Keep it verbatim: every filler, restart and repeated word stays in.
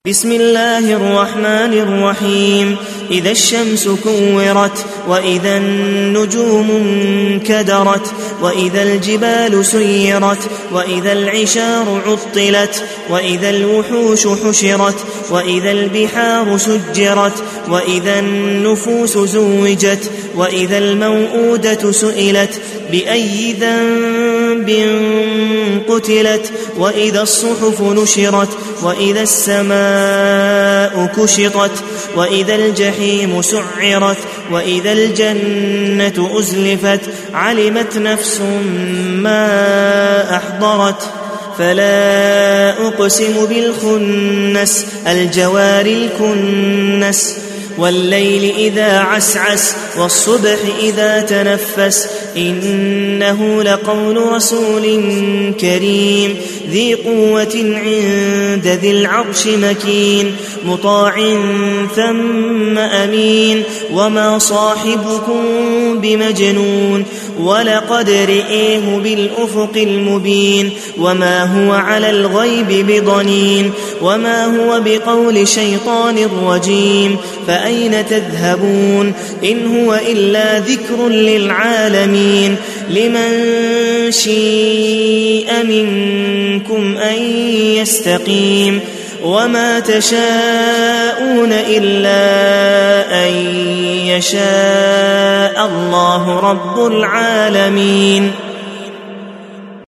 بسم الله الرحمن الرحيم. إذا الشمس كورت وإذا النجوم انكدرت وإذا الجبال سيرت وإذا العشار عطلت وإذا الوحوش حشرت وإذا البحار سجرت وإذا النفوس زوجت وإذا الموءودة سئلت بأي ذنب قتلت وإذا الصحف نشرت وإذا السماء كشطت وإذا الجحيم سعرت وإذا الجنة أزلفت علمت نفس ما أحضرت فلا أقسم بالخنس الجوار الكنس والليل إذا عسعس والصبح إذا تنفس إنه لقول رسول كريم ذي قوة عند ذي العرش مكين مطاع ثم أمين وما صاحبكم بمجنون ولقد رئيه بالأفق المبين وما هو على الغيب بضنين وما هو بقول شيطان رجيم فأين تذهبون إن هو إلا ذكر للعالمين لمن شيء منكم أن يستقيم وما تشاءون إلا أن يشاء الله رب العالمين.